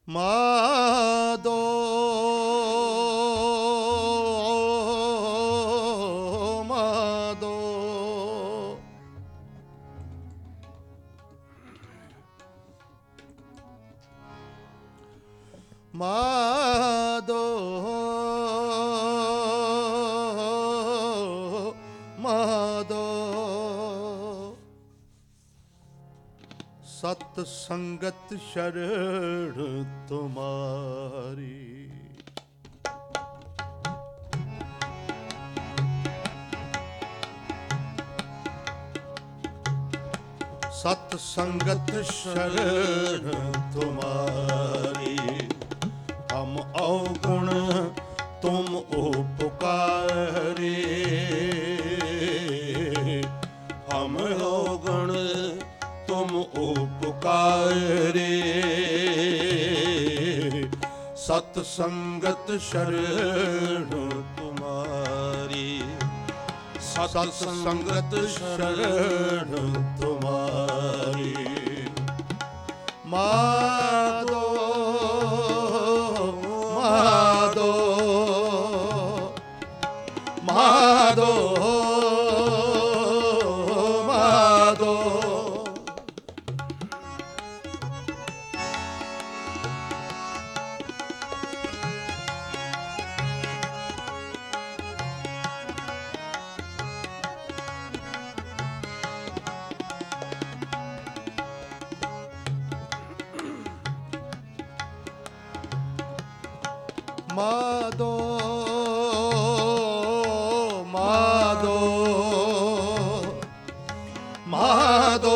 ਮਾਧੋ ਮਾਧੋ ਮਾਧੋ ਮਾਧੋ ਸਤ ਸੰਗਤ ਸ਼ਰਣ ਤੁਮਾਰੀ। ਸਤ ਸੰਗਤ ਸ਼ਰਣ ਤੁਮਾਰੀ। ਹਮ ਔਗੁਣ ਤੁਮ ਉਪਕਾਰੇ। ਹਮ ਔਗੁਣ ਤੁਮ ਉਪਕਾਰੇ। ਸਤ ਸੰਗਤ ਸ਼ਰਣ ਤੁਮਾਰੀ। ਸਤ ਸੰਗਤ ਸ਼ਰਣ ਤੁਮਾਰੀ। ਮਾਧੋ ਮਾਧੋ ਮਾਧੋ ਮਾਧੋ ਮਾਧੋ ਮਾਧੋ ਮਾਧੋ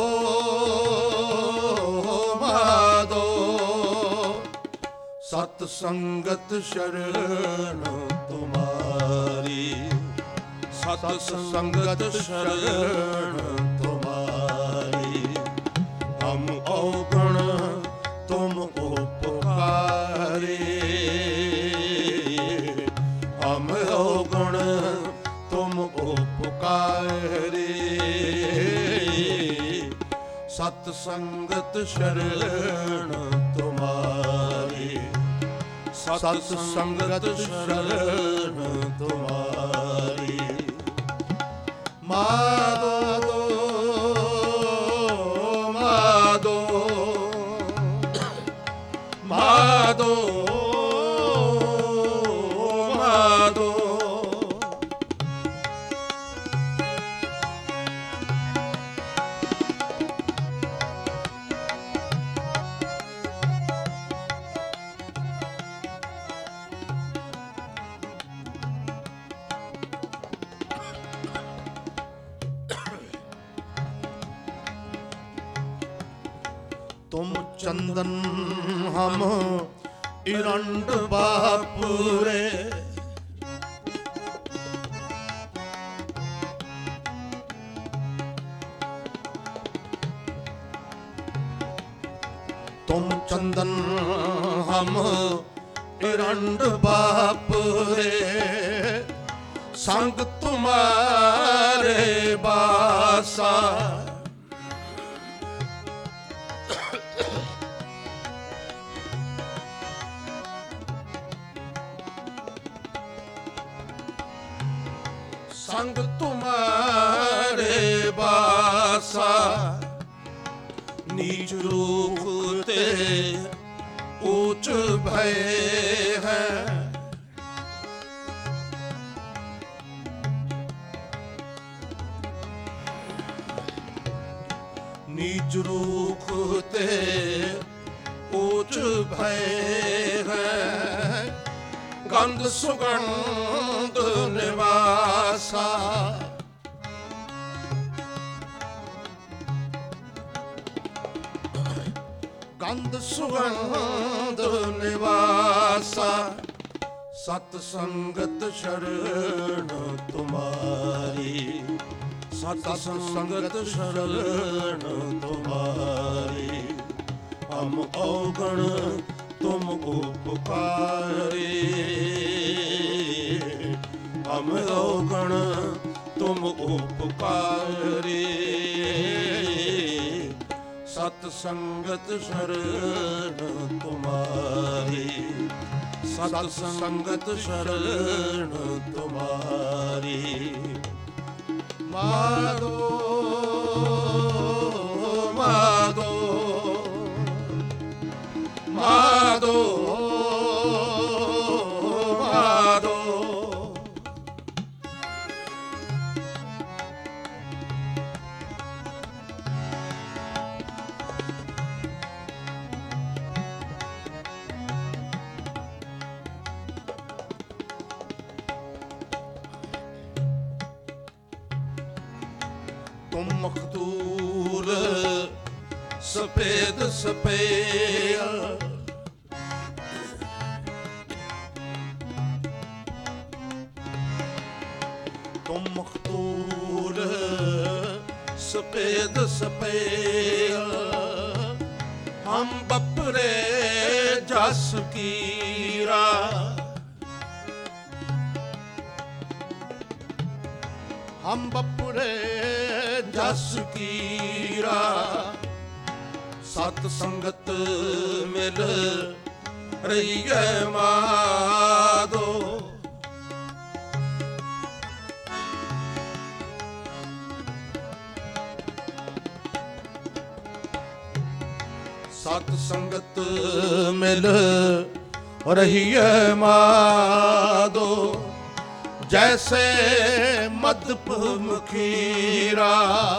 ਮਾਧੋ ਸਤ ਸੰਗਤ ਸ਼ਰਨ ਤੁਮਾਰੀ। ਸਤ ਸੰਗਤ ਸ਼ਰਨ ਤੁਮਾਰੀ। ਹਮ ਔਗੁਣ ਤੁਮ ਉਪਕਾਰੇ। ਹਮ ਔਗੁਣ ਤੁਮ ਉਪਕਾਰੇ। ਸਤ ਸੰਗਤ ਸ਼ਰਨ ਤੁਮਾਰੀ। ਸਤ ਸੰਗਤ ਸ਼ਰਨ ਤੁਮਾਰੀ। ਮਾਧੋ ਮਾਧੋ ਮਾਧੋ ਮਾਧੋ ਤੁਮ ਚੰਦਨ ਹਮ ਇਰੰਡ ਬਾਪੁਰੇ। ਤੁਮ ਚੰਦਨ ਹਮ ਇਰੰਡ ਬਾਪੁਰੇ। ਸੰਗ ਤੁਮਾਰੇ ਬਾਸਾ। ਸੰਗ ਤੁਮਾਰੇ ਬਾਸਾ। ਨੀਚ ਰੂਪ ਤੇ ਊਚ ਭਏ ਹੈ। ਨੀਚ ਰੂਪ ਤੇ ਊਚ ਭਏ ਹੈ। ਗੰਧ ਸੁਗੰਧ ਨਿਵਾਸਾ। ਗੰਧ ਸੁਗੰਧ ਨਿਵਾਸਾ। ਸਤ ਸੰਗਤ ਸ਼ਰਨ ਤੁਮਾਰੀ। ਸਤ ਸੰਗਤ ਸ਼ਰਨ ਤੁਮਾਰੀ। ਹਮ ਔਗਣ ਤੁਮ ਉਪਕਾਰੇ। ਹਮ ਔਗਣ ਤੁਮ ਉਪਕਾਰੇ। ਸਤ ਸੰਗਤ ਸ਼ਰਨ ਤੁਮਾਰੀ। सत संगत शरण तुम्हारी। माधो माधो माधो माधो। तुम मखदूर सफेद सफेद, तुम मखदूर सफेद सफेद, हम बपरे जस कीरा। हम बपरे जस कीरा, सत संगत मिल रही है माधो। सत संगत मिल रही है माधो, जैसे मदप मखीरा।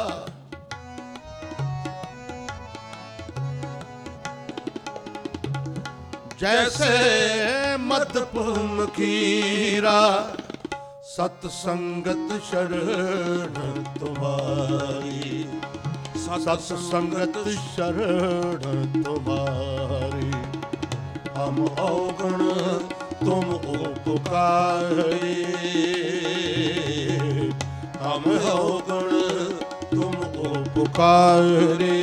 जैसे मदप मखीरा, सत संगत शरण तुम्हारी। सत संगत शरण तुम्हारी। हम अवगुण तुम उपकारी, हम अवगुण तुम उपकारी।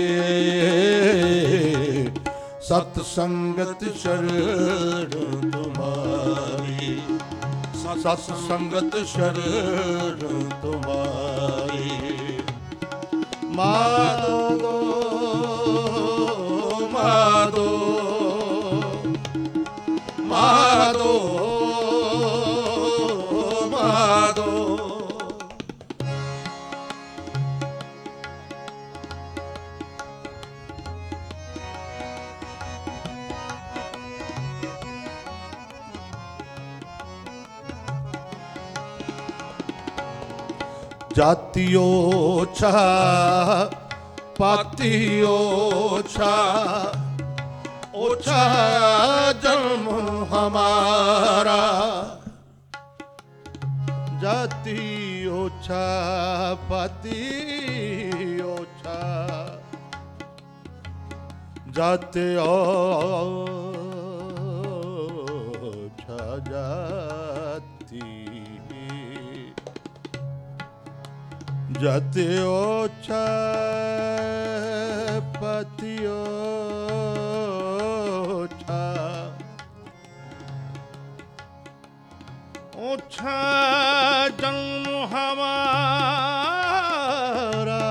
सत संगत शरण तुम्हारी। सत संगत शरण तुम्हारी। माधो माधो माधो माधो। जाति ओछा पाति ओछा, ओछा जन्म हमारा। जाति ओछा पाति ओछा, जाति ओछा जाति। जाति ओछा पाति ओछा, ओछा जन्म हमारा।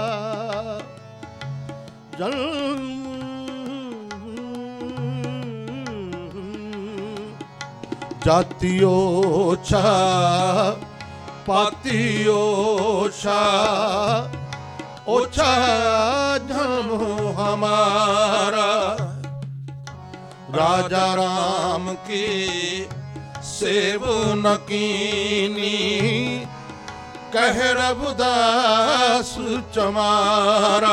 जन्म जाति ओछा पाति ओछा, ओछा जन्म हमारा। राजा राम की सेव न कीनी, कह रघुदास चमारा।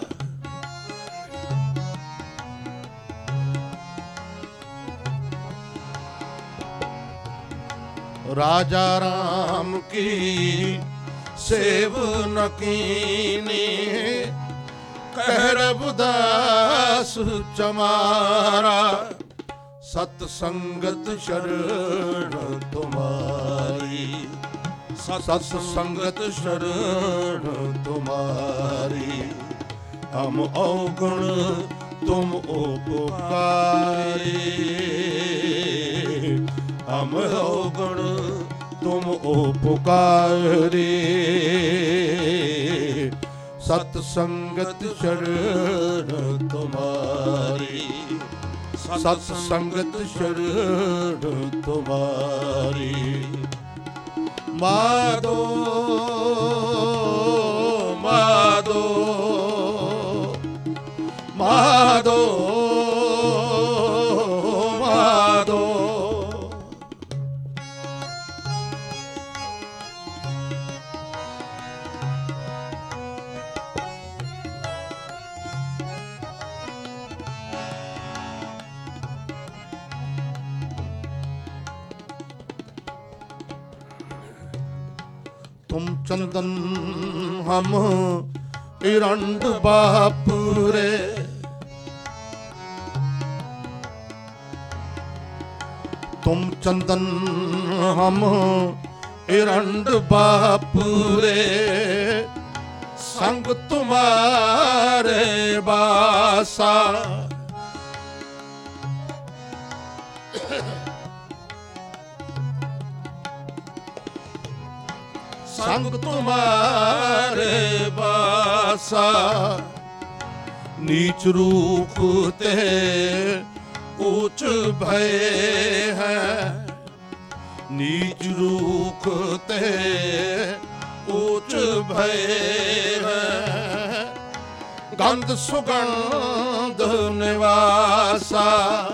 राजा राम की सेव न कीनी, कह रघुदास चमारा। सत संगत शरण तुम्हारी। सत संगत शरण तुम्हारी। हम अवगुण तुम उपकारी, हम अवगुण तुम उपकारी। सत संगत शरण तुम्हारी। ਸਤ ਸੰਗਤ ਸ਼ਰਨ ਤੁਮਾਰੀ। ਮਾਧੋ ਮਾਧੋ ਮਾਧੋ ਮਾਧੋ। तुम चंदन हम इरंड बापुरे। तुम चंदन हम इरंड बापुरे। संग तुम्हारे बासा। संग तुम्हारे बासा। नीच रूप ते ऊंच भय है। नीच रूप ते ऊंच भय है। गंध सुगंध निवासा।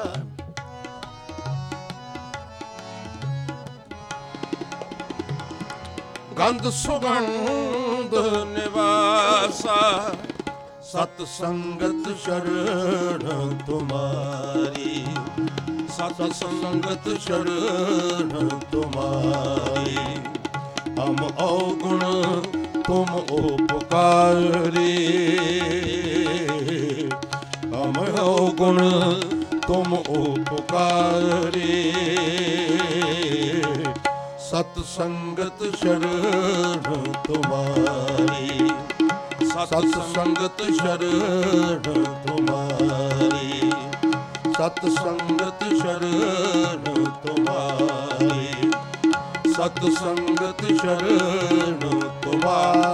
गंध सुगंध निवासा। सत संगत शरण तुम्हारी। सत संगत शरण तुम्हारी। हम अवगुण तुम उपकारी। हम अवगुण तुम उपकारी। सत संगत शरण तुम्हारी। सत संगत शरण तुम्हारी। सत संगत शरण तुम्हारी। सत संगत शरण तुम्हारी।